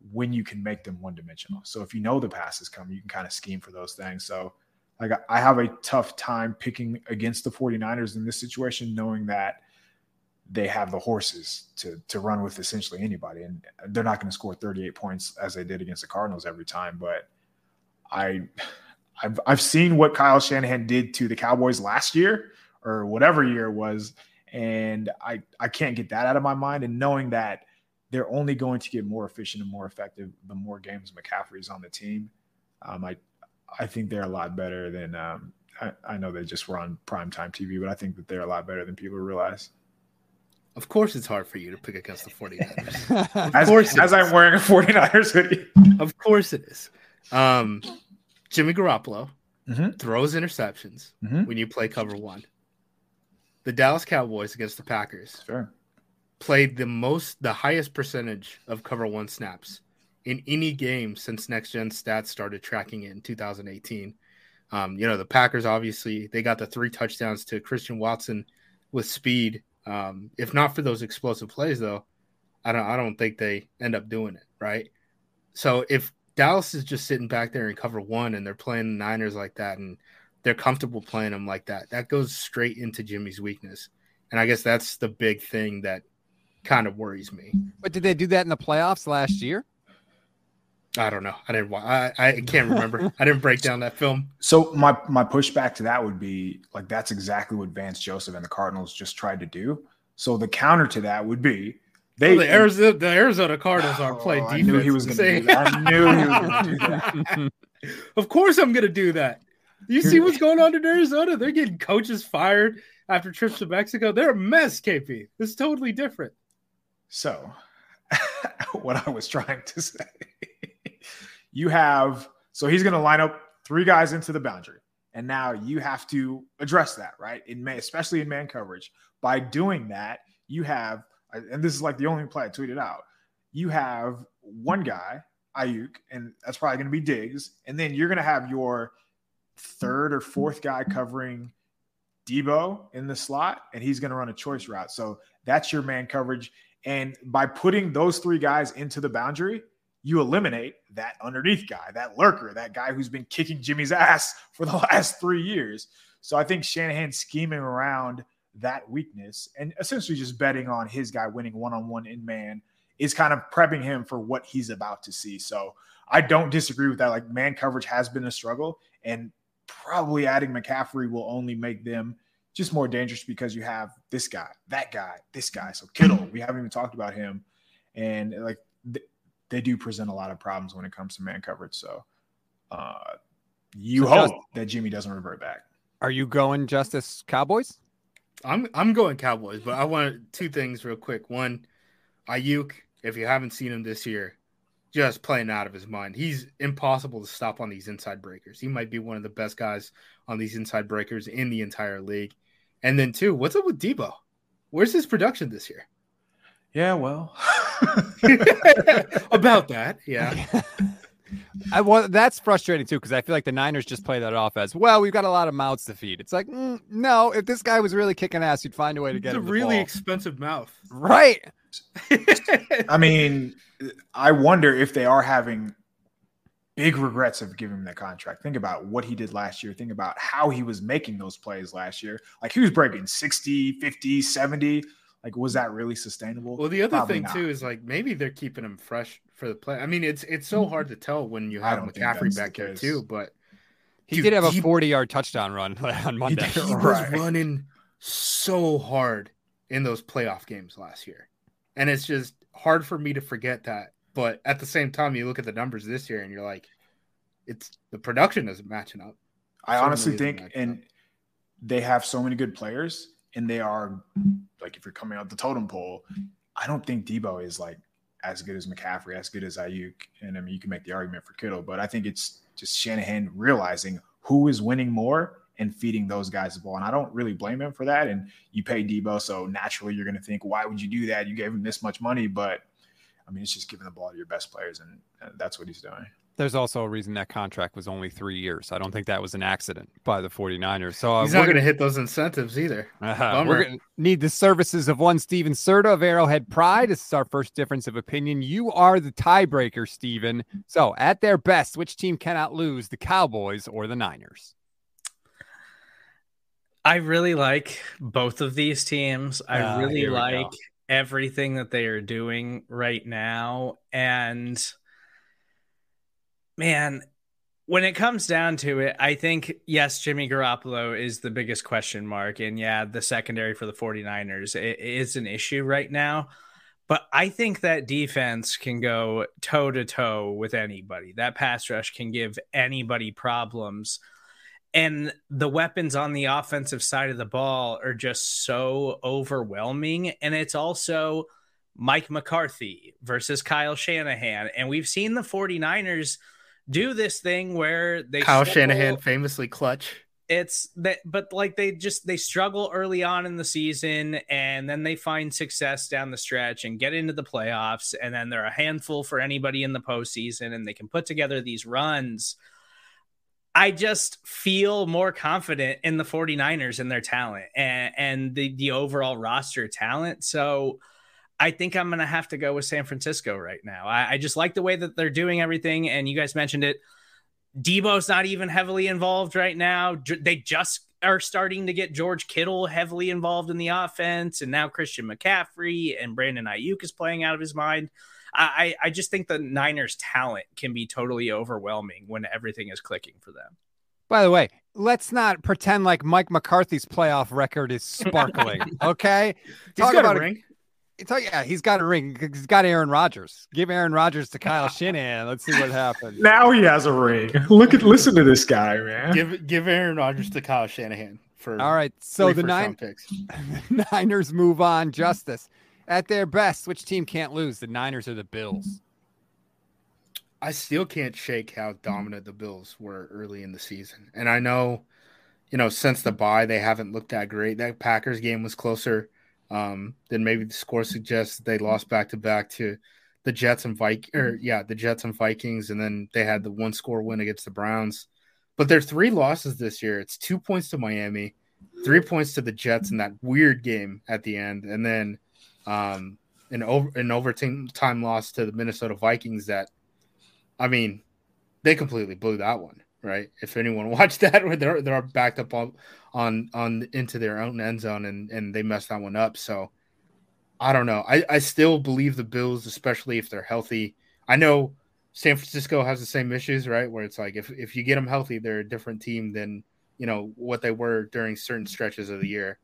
when you can make them one-dimensional. So if you know the pass is coming, you can kind of scheme for those things. So like I have a tough time picking against the 49ers in this situation, knowing that they have the horses to to run with essentially anybody. And they're not going to score thirty-eight points as they did against the Cardinals every time. But I, I've, I've seen what Kyle Shanahan did to the Cowboys last year or whatever year it was. And I, I can't get that out of my mind. And knowing that they're only going to get more efficient and more effective the more games McCaffrey's on the team, um, I I think they're a lot better than um, I, I know they just were on primetime T V, but I think that they're a lot better than people realize. Of course it's hard for you to pick against the 49ers. Of as, course as I'm wearing a 49ers hoodie. Of course it is. Um, Jimmy Garoppolo mm-hmm. throws interceptions mm-hmm. when you play cover one. The Dallas Cowboys against the Packers sure. played the most, the highest percentage of cover one snaps in any game since Next Gen Stats started tracking it in two thousand eighteen. Um, you know, the Packers, obviously, they got the three touchdowns to Christian Watson with speed. Um, if not for those explosive plays, though, I don't, I don't think they end up doing it, right? So if Dallas is just sitting back there in cover one and they're playing the Niners like that and they're comfortable playing them like that, that goes straight into Jimmy's weakness. And I guess that's the big thing that kind of worries me. But did they do that in the playoffs last year? I don't know. I didn't. I, I can't remember. I didn't break down that film. So my my pushback to that would be like that's exactly what Vance Joseph and the Cardinals just tried to do. So the counter to that would be they well, the Arizona the Arizona Cardinals aren't oh, playing defense. I knew he was going to do that. I knew he was going to do that. Of course, I'm going to do that. You see what's going on in Arizona? They're getting coaches fired after trips to Mexico. They're a mess. K P. It's totally different. So, what I was trying to say. You have, so he's going to line up three guys into the boundary. And now you have to address that, right? In man, especially in man coverage. By doing that, you have, and this is like the only play I tweeted out, you have one guy, Ayuk, and that's probably going to be Diggs. And then you're going to have your third or fourth guy covering Debo in the slot, and he's going to run a choice route. So that's your man coverage. And by putting those three guys into the boundary, you eliminate that underneath guy, that lurker, that guy who's been kicking Jimmy's ass for the last three years. So I think Shanahan scheming around that weakness and essentially just betting on his guy winning one-on-one in man is kind of prepping him for what he's about to see. So I don't disagree with that. Like man coverage has been a struggle, and probably adding McCaffrey will only make them just more dangerous because you have this guy, that guy, this guy. So Kittle, we haven't even talked about him. And like, th- they do present a lot of problems when it comes to man coverage. So uh, you so hope just, that Jimmy doesn't revert back. Are you going Justice Cowboys? I'm I'm going Cowboys, but I want two things real quick. One, Ayuk, if you haven't seen him this year, just playing out of his mind. He's impossible to stop on these inside breakers. He might be one of the best guys on these inside breakers in the entire league. And then two, what's up with Debo? Where's his production this year? Yeah, well, about that, yeah. I well, that's frustrating too because I feel like the Niners just play that off as well. We've got a lot of mouths to feed. It's like, mm, no, if this guy was really kicking ass, you'd find a way to get it's him a really the ball. Expensive mouth, right? I mean, I wonder if they are having big regrets of giving him that contract. Think about what he did last year. Think about how he was making those plays last year. Like he was breaking sixty, fifty, seventy. Like, was that really sustainable? Well, the other Probably thing, not. too, is, like, maybe they're keeping him fresh for the play. I mean, it's it's so hard to tell when you have McCaffrey back there, too. But he dude, did have a forty-yard touchdown run on Monday. He, he right. was running so hard in those playoff games last year. And it's just hard for me to forget that. But at the same time, you look at the numbers this year, and you're like, it's the production isn't matching up. I honestly think, and up. They have so many good players. And they are, like, if you're coming out the totem pole, I don't think Debo is, like, as good as McCaffrey, as good as Ayuk. And, I mean, you can make the argument for Kittle. But I think it's just Shanahan realizing who is winning more and feeding those guys the ball. And I don't really blame him for that. And you pay Debo, so naturally you're going to think, why would you do that? You gave him this much money. But, I mean, it's just giving the ball to your best players, and that's what he's doing. There's also a reason that contract was only three years. I don't think that was an accident by the 49ers. So uh, he's not going to hit those incentives either. Uh, we're going to need the services of one Steven Serta of Arrowhead Pride. This is our first difference of opinion. You are the tiebreaker, Steven. So at their best, which team cannot lose, the Cowboys or the Niners? I really like both of these teams. I uh, really like go. everything that they are doing right now. And man, when it comes down to it, I think, yes, Jimmy Garoppolo is the biggest question mark. And yeah, the secondary for the 49ers is an issue right now. But I think that defense can go toe to toe with anybody. That pass rush can give anybody problems. And the weapons on the offensive side of the ball are just so overwhelming. And it's also Mike McCarthy versus Kyle Shanahan. And we've seen the 49ers do this thing where they Kyle struggle. Shanahan famously clutch. It's that, but like they just they struggle early on in the season, and then they find success down the stretch and get into the playoffs, and then they're a handful for anybody in the postseason, and they can put together these runs. I just feel more confident in the 49ers and their talent and, and the, the overall roster talent. So I think I'm going to have to go with San Francisco right now. I, I just like the way that they're doing everything. And you guys mentioned it. Debo's not even heavily involved right now. They just are starting to get George Kittle heavily involved in the offense. And now Christian McCaffrey and Brandon Ayuk is playing out of his mind. I, I just think the Niners' talent can be totally overwhelming when everything is clicking for them. By the way, let's not pretend like Mike McCarthy's playoff record is sparkling, okay? He's got about a ring. Talk, yeah, he's got a ring. He's got Aaron Rodgers. Give Aaron Rodgers to Kyle Shanahan. Let's see what happens. Now he has a ring. Look at, listen to this guy, man. Give give Aaron Rodgers to Kyle Shanahan for. All right, so the nine picks. The Niners move on. Justice at their best. Which team can't lose? The Niners or the Bills? I still can't shake how dominant the Bills were early in the season, and I know, you know, since the bye they haven't looked that great. That Packers game was closer. Um, then maybe the score suggests they lost back to back to the Jets and Vikings, or yeah, the Jets and Vikings, and then they had the one score win against the Browns. But their three losses this year, it's two points to Miami, three points to the Jets in that weird game at the end, and then um, an over an overtime time loss to the Minnesota Vikings. That, I mean, they completely blew that one. Right. If anyone watched that, they're they're backed up on on on into their own end zone and, and they messed that one up. So I don't know. I, I still believe the Bills, especially if they're healthy. I know San Francisco has the same issues, right? Where it's like if, if you get them healthy, they're a different team than, you know, what they were during certain stretches of the year.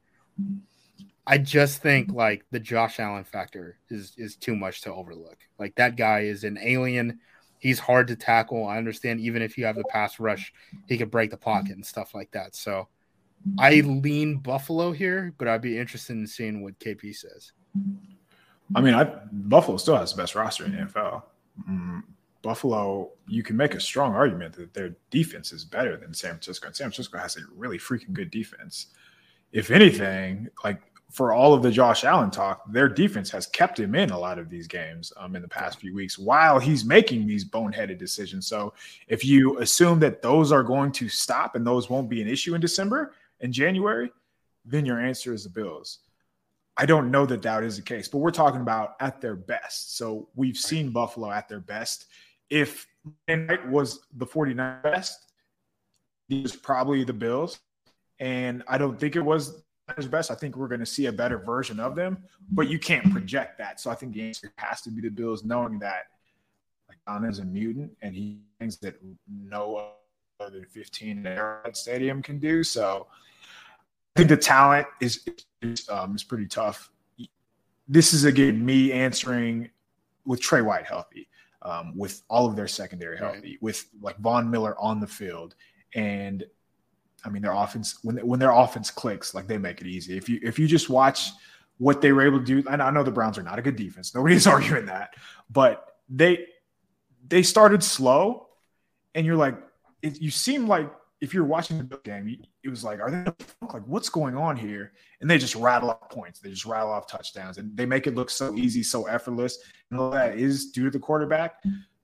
I just think like the Josh Allen factor is is too much to overlook. Like that guy is an alien. He's hard to tackle. I understand even if you have the pass rush, he could break the pocket and stuff like that. So I lean Buffalo here, but I'd be interested in seeing what K P says. I mean, I, Buffalo still has the best roster in the N F L. Mm, Buffalo, you can make a strong argument that their defense is better than San Francisco. And San Francisco has a really freaking good defense. If anything, like for all of the Josh Allen talk, their defense has kept him in a lot of these games um, in the past few weeks while he's making these boneheaded decisions. So if you assume that those are going to stop and those won't be an issue in December and January, then your answer is the Bills. I don't know that that is the case, but we're talking about at their best. So we've seen Buffalo at their best. If Night was the 49ers best, it was probably the Bills. And I don't think it was best. I think we're going to see a better version of them, but you can't project that. So I think the answer has to be the Bills, knowing that like Don is a mutant and he thinks that no other than fifteen in Arrowhead Stadium can do. So I think the talent is is, um, is pretty tough. This is again me answering with Trey White healthy, um, with all of their secondary healthy, right, with like Von Miller on the field, and I mean, their offense, when when their offense clicks, like they make it easy. If you if you just watch what they were able to do, and I know the Browns are not a good defense. Nobody's arguing that. But they they started slow, and you're like, it, you seem like if you're watching the game, it was like, are they like, what's going on here? And they just rattle off points. They just rattle off touchdowns, and they make it look so easy, so effortless. And all that is due to the quarterback.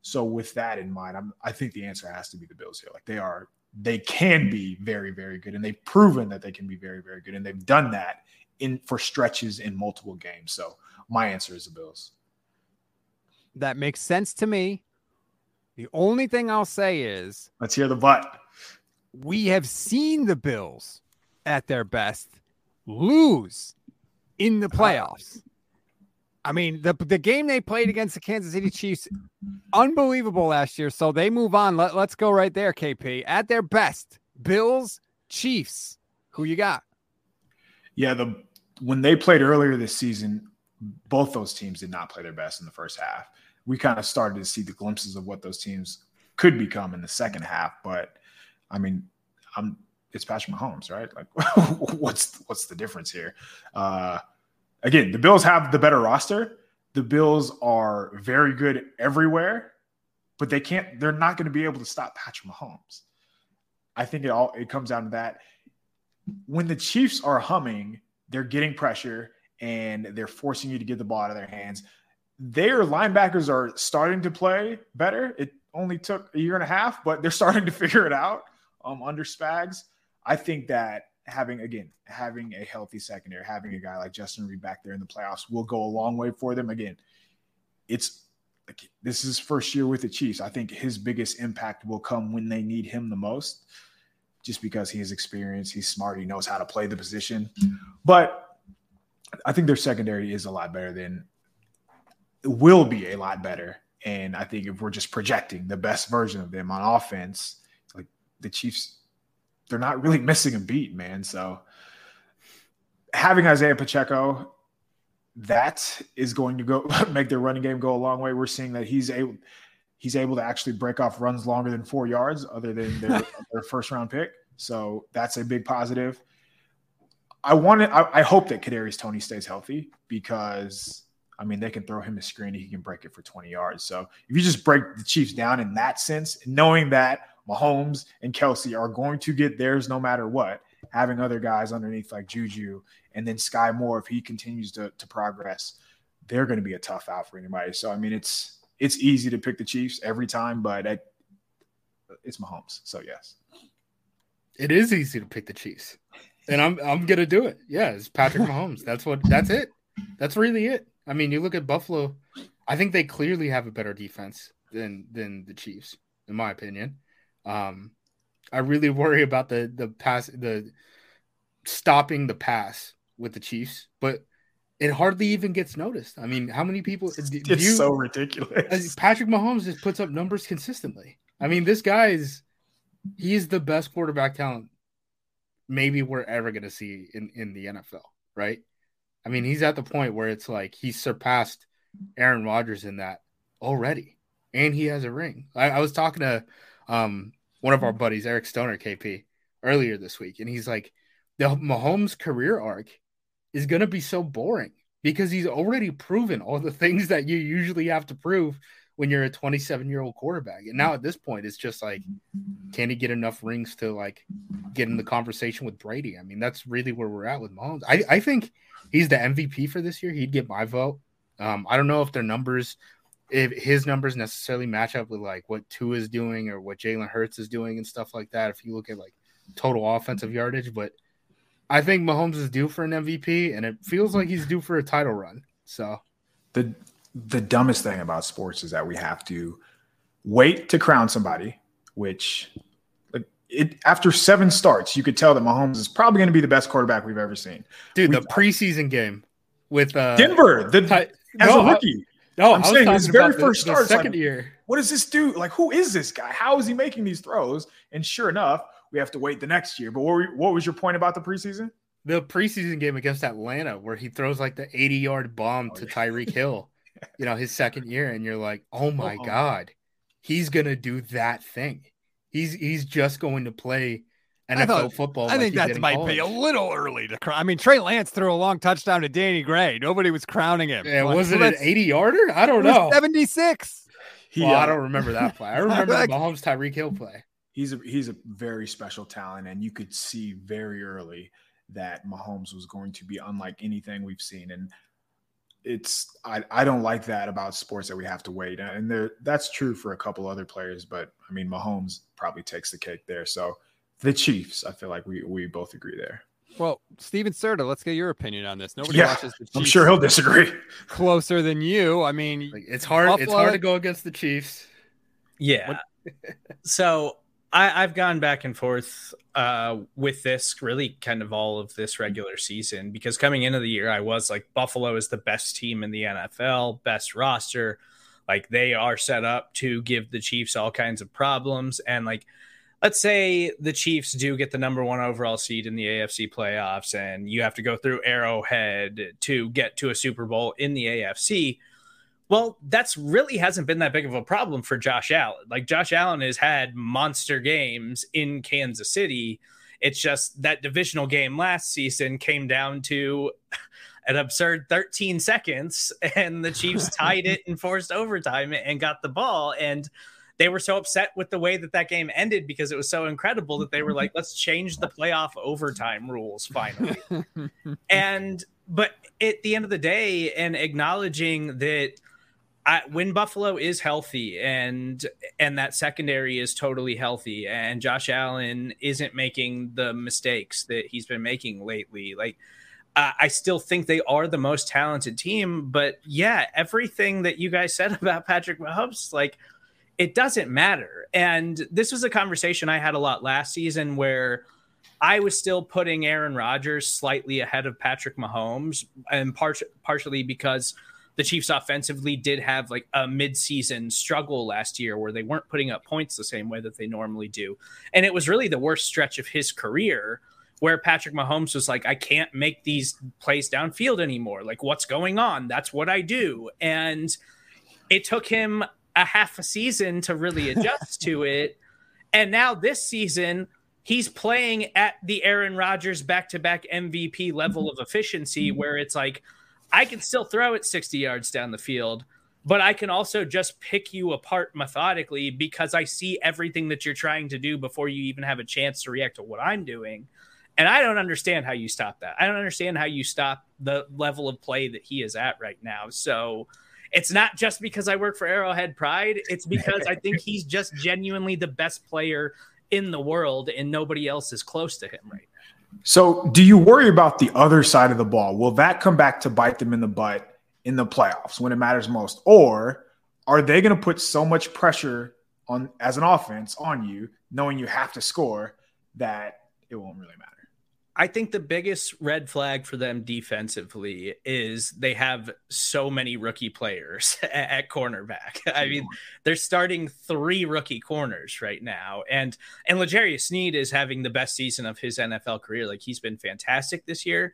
So with that in mind, I'm, I think the answer has to be the Bills here. Like they are, they can be very, very good, and they've proven that they can be very, very good, and they've done that in for stretches in multiple games. So my answer is the Bills. That makes sense to me. The only thing I'll say is, let's hear the but. We have seen the Bills at their best lose in the playoffs. I mean, the the game they played against the Kansas City Chiefs, unbelievable last year. So they move on. Let, let's go right there, K P. At their best, Bills, Chiefs. Who you got? Yeah, the when they played earlier this season, both those teams did not play their best in the first half. We kind of started to see the glimpses of what those teams could become in the second half. But I mean, I'm it's Patrick Mahomes, right? Like, what's what's the difference here? Uh, Again, the Bills have the better roster. The Bills are very good everywhere, but they can't, they're not going to be able to stop Patrick Mahomes. I think it all, it comes down to that. When the Chiefs are humming, they're getting pressure and they're forcing you to get the ball out of their hands. Their linebackers are starting to play better. It only took a year and a half, but they're starting to figure it out um, under Spags. I think that having, again, having a healthy secondary, having a guy like Justin Reed back there in the playoffs will go a long way for them. Again, it's like, this is his first year with the Chiefs. I think his biggest impact will come when they need him the most, just because he has experience, he's smart, he knows how to play the position. But I think their secondary is a lot better than it will be a lot better. And I think if we're just projecting the best version of them on offense, like the Chiefs, they're not really missing a beat, man. So having Isaiah Pacheco, that is going to go make their running game go a long way. We're seeing that he's able he's able to actually break off runs longer than four yards, other than their, their first round pick. So that's a big positive. I want to, I, I hope that Kadarius Toney stays healthy, because I mean, they can throw him a screen and he can break it for twenty yards. So if you just break the Chiefs down in that sense, knowing that Mahomes and Kelsey are going to get theirs no matter what, having other guys underneath like Juju and then Sky Moore, if he continues to, to progress, they're going to be a tough out for anybody. So, I mean, it's it's easy to pick the Chiefs every time, but it, it's Mahomes. So, yes. It is easy to pick the Chiefs. And I'm I'm going to do it. Yeah, it's Patrick Mahomes. That's what that's it. That's really it. I mean, you look at Buffalo, I think they clearly have a better defense than than the Chiefs, in my opinion. Um, I really worry about the the pass, the stopping the pass with the Chiefs, but it hardly even gets noticed. I mean, how many people? It's, do it's you, so ridiculous. Patrick Mahomes just puts up numbers consistently. I mean, this guy is he's the best quarterback talent maybe we're ever going to see in, in the N F L, right? I mean, he's at the point where it's like he's surpassed Aaron Rodgers in that already, and he has a ring. I, I was talking to um, one of our buddies, Eric Stoner, K P, earlier this week, and he's like, the Mahomes career arc is going to be so boring because he's already proven all the things that you usually have to prove when you're a twenty-seven-year-old quarterback. And now at this point, it's just like, can he get enough rings to like get in the conversation with Brady? I mean, that's really where we're at with Mahomes. I, I think he's the M V P for this year. He'd get my vote. Um, I don't know if their numbers, if his numbers necessarily match up with like what Tua is doing or what Jalen Hurts is doing and stuff like that. If you look at like total offensive yardage, but I think Mahomes is due for an M V P, and it feels like he's due for a title run. So the the dumbest thing about sports is that we have to wait to crown somebody, which like it after seven starts, you could tell that Mahomes is probably going to be the best quarterback we've ever seen. Dude, we, the preseason game with uh, Denver, the, ty- as no, a rookie. I, no, I'm I saying his very first the, start, the second like, year. What does this do? Like, who is this guy? How is he making these throws? And sure enough, we have to wait the next year. But what, were, what was your point about the preseason? The preseason game against Atlanta, where he throws like the eighty-yard bomb oh, to yeah. Tyreek Hill, you know, his second year, and you're like, oh my Uh-oh. God, he's gonna do that thing. He's he's just going to play N F L thought, football. I like think that might college. be a little early to crown. I mean, Trey Lance threw a long touchdown to Danny Gray. Nobody was crowning him. Yeah, like, was it an eighty-yarder? I don't know. seventy-six. He, well, uh, I don't remember that play. I remember like, the Mahomes Tyreek Hill play. He's a, he's a very special talent, and you could see very early that Mahomes was going to be unlike anything we've seen. And it's I, I don't like that about sports that we have to wait. And there that's true for a couple other players, but I mean Mahomes probably takes the cake there. So the Chiefs, I feel like we we both agree there. Well, Steven Serta, let's get your opinion on this. Nobody yeah, watches the Chiefs. I'm sure he'll disagree. Closer than you. I mean, like, it's hard. Buffalo, it's hard to go against the Chiefs. Yeah. So I, I've gone back and forth uh, with this, really kind of all of this regular season, because coming into the year, I was like, Buffalo is the best team in the N F L, best roster. Like, they are set up to give the Chiefs all kinds of problems. And like, let's say the Chiefs do get the number one overall seed in the A F C playoffs, and you have to go through Arrowhead to get to a Super Bowl in the A F C. Well, that's really hasn't been that big of a problem for Josh Allen. Like, Josh Allen has had monster games in Kansas City. It's just that divisional game last season came down to an absurd thirteen seconds, and the Chiefs tied it and forced overtime and got the ball. And they were so upset with the way that that game ended because it was so incredible that they were like, let's change the playoff overtime rules finally. and, but at the end of the day, and acknowledging that I, when Buffalo is healthy and, and that secondary is totally healthy and Josh Allen isn't making the mistakes that he's been making lately, like, uh, I still think they are the most talented team. But yeah, everything that you guys said about Patrick Mahomes, like, it doesn't matter. And this was a conversation I had a lot last season where I was still putting Aaron Rodgers slightly ahead of Patrick Mahomes, and par- partially because the Chiefs offensively did have like a midseason struggle last year where they weren't putting up points the same way that they normally do. And it was really the worst stretch of his career where Patrick Mahomes was like, I can't make these plays downfield anymore. Like, what's going on? That's what I do. And it took him a half a season to really adjust to it. And now this season, he's playing at the Aaron Rodgers back-to-back M V P level of efficiency, where it's like, I can still throw it sixty yards down the field, but I can also just pick you apart methodically because I see everything that you're trying to do before you even have a chance to react to what I'm doing. And I don't understand how you stop that. I don't understand how you stop the level of play that he is at right now. So it's not just because I work for Arrowhead Pride. It's because I think he's just genuinely the best player in the world, and nobody else is close to him right now. So do you worry about the other side of the ball? Will that come back to bite them in the butt in the playoffs when it matters most? Or are they going to put so much pressure on as an offense on you, knowing you have to score, that it won't really matter? I think the biggest red flag for them defensively is they have so many rookie players at, at cornerback. I mean, they're starting three rookie corners right now. And, and L'Jarius Sneed is having the best season of his N F L career. Like, he's been fantastic this year.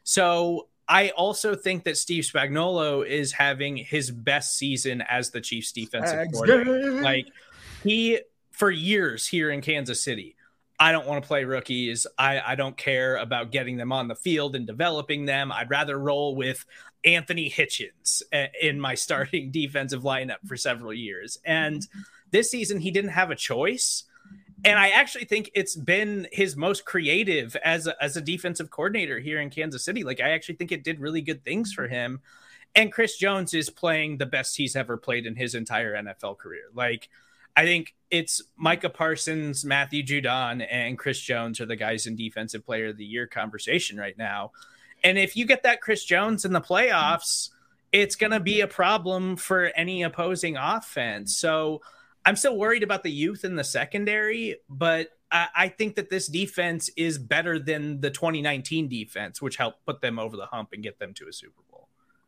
So I also think that Steve Spagnuolo is having his best season as the Chiefs defensive coordinator. Like, he, for years here in Kansas City, I don't want to play rookies. I, I don't care about getting them on the field and developing them. I'd rather roll with Anthony Hitchens in my starting defensive lineup for several years. And this season, he didn't have a choice. And I actually think it's been his most creative as a, as a defensive coordinator here in Kansas City. Like, I actually think it did really good things for him. And Chris Jones is playing the best he's ever played in his entire N F L career. Like, I think it's Micah Parsons, Matthew Judon, and Chris Jones are the guys in Defensive Player of the Year conversation right now. And if you get that Chris Jones in the playoffs, it's going to be a problem for any opposing offense. So I'm still worried about the youth in the secondary, but I, I think that this defense is better than the twenty nineteen defense, which helped put them over the hump and get them to a Super Bowl.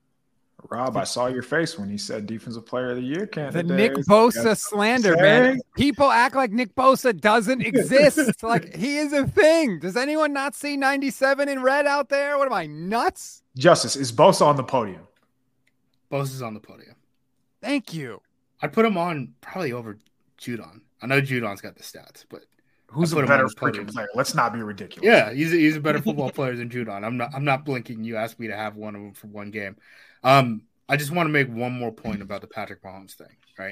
Rob, I saw your face when he said Defensive Player of the Year candidate. The Nick Bosa slander, man. People act like Nick Bosa doesn't exist. Like, he is a thing. Does anyone not see ninety-seven in red out there? What am I, nuts? Justice, is Bosa on the podium? Bosa's on the podium. Thank you. I'd put him on probably over Judon. I know Judon's got the stats, but who's a better freaking player? Let's not be ridiculous. Yeah, he's a, he's a better football player than Judon. I'm not I'm not blinking. You asked me to have one of them for one game. Um, I just want to make one more point about the Patrick Mahomes thing, right?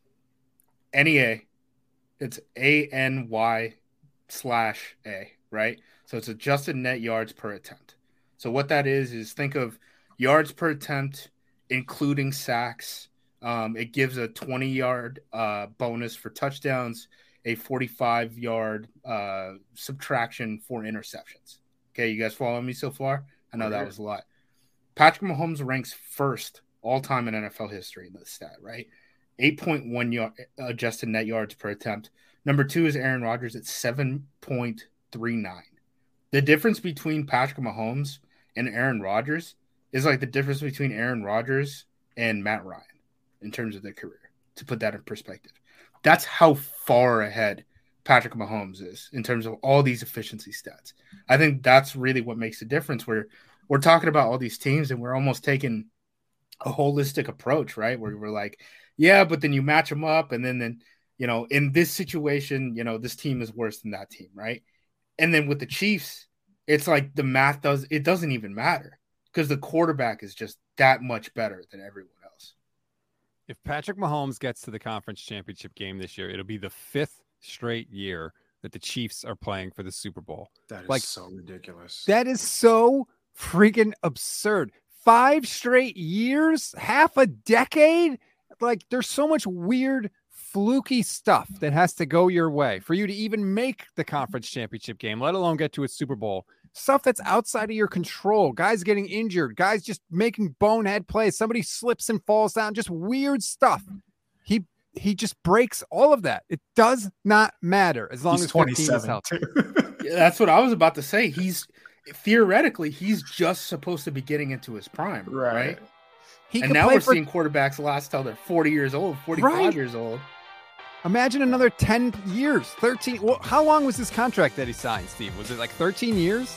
N E A, it's A N Y slash A, right? So it's adjusted net yards per attempt. So what that is, is think of yards per attempt, including sacks. Um, it gives a twenty-yard uh, bonus for touchdowns, a forty-five-yard uh, subtraction for interceptions. Okay, you guys following me so far? I know that was a lot. Patrick Mahomes ranks first all-time in N F L history in this stat, right? eight point one yard, adjusted net yards per attempt. Number two is Aaron Rodgers at seven point three nine. The difference between Patrick Mahomes and Aaron Rodgers is like the difference between Aaron Rodgers and Matt Ryan in terms of their career, to put that in perspective. That's how far ahead Patrick Mahomes is in terms of all these efficiency stats. I think that's really what makes the difference, where we're talking about all these teams and we're almost taking a holistic approach, right? Where we're like, yeah, but then you match them up. And then, then, you know, in this situation, you know, this team is worse than that team, right? And then with the Chiefs, it's like the math does, it doesn't even matter because the quarterback is just that much better than everyone else. If Patrick Mahomes gets to the conference championship game this year, it'll be the fifth straight year that the Chiefs are playing for the Super Bowl. That is like, so ridiculous. That is so freaking absurd. Five straight years, half a decade. Like, there's so much weird, fluky stuff that has to go your way for you to even make the conference championship game, let alone get to a Super Bowl. Stuff that's outside of your control. Guys getting injured. Guys just making bonehead plays. Somebody slips and falls down. Just weird stuff. He he just breaks all of that. It does not matter as long He's as twenty-seven is healthy. Yeah, that's what I was about to say. He's theoretically he's just supposed to be getting into his prime, right? right? He and now we're for... seeing quarterbacks last till they're forty years old, forty-five right. years old. Imagine another ten years, thirteen. Well, how long was this contract that he signed, Steve? Was it like thirteen years?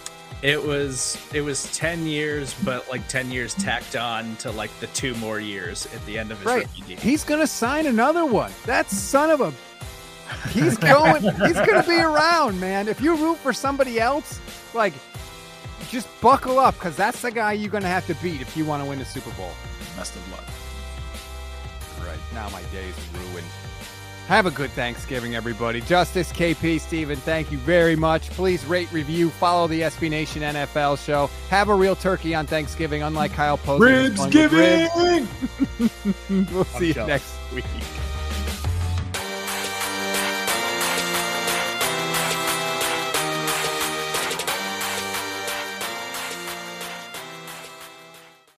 It was it was ten years, but like ten years tacked on to like the two more years at the end of his right. rookie deal. He's gonna sign another one. That son of a he's going he's gonna be around, man. If you root for somebody else, like just buckle up, because that's the guy you're gonna have to beat if you want to win the Super Bowl. Best of luck. Right. Now my day is ruined. Have a good Thanksgiving, everybody. Justice, K P, Steven, thank you very much. Please rate, review, follow the S B Nation N F L show. Have a real turkey on Thanksgiving, unlike Kyle Poser. Ribsgiving! We'll see you next week.